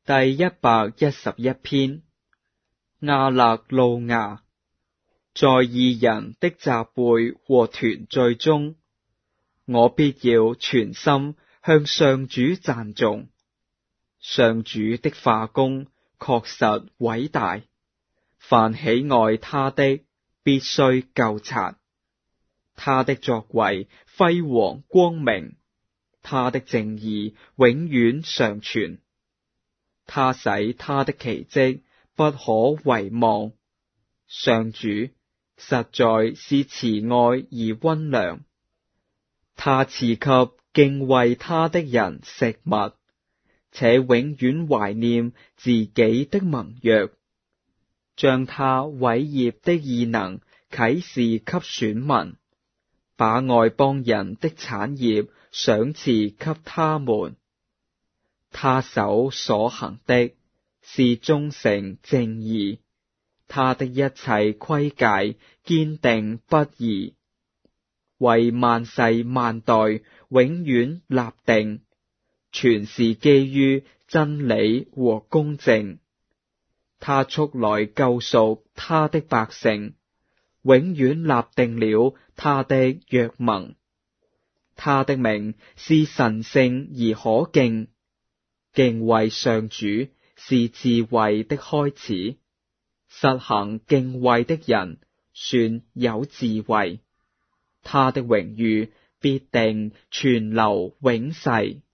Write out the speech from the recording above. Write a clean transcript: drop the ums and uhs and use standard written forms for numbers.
第111篇，亞勒路亞。在義人的集會和團聚中，我必要全心向上主讚頌。上主的化工確實偉大，凡喜愛他的必須究察。他的作為輝煌光明，他的正義永遠常存。他使他的奇蹟不可遺忘。上主實在是慈愛而溫良，他賜給敬畏他的人食物，且永遠懷念自己的盟約，將他偉業的異能啟示給選民，把外邦人的產業賞賜給他們。他手所行的是忠誠正義，他的一切規誡堅定不移，為萬世萬代永遠立定，全是基於真理和公正。他速來救贖他的百姓，永遠立定了他的約盟。他的名是神聖而可敬，敬畏上主是智慧的開始。實行敬畏的人算有智慧，他的榮譽必定存留永世。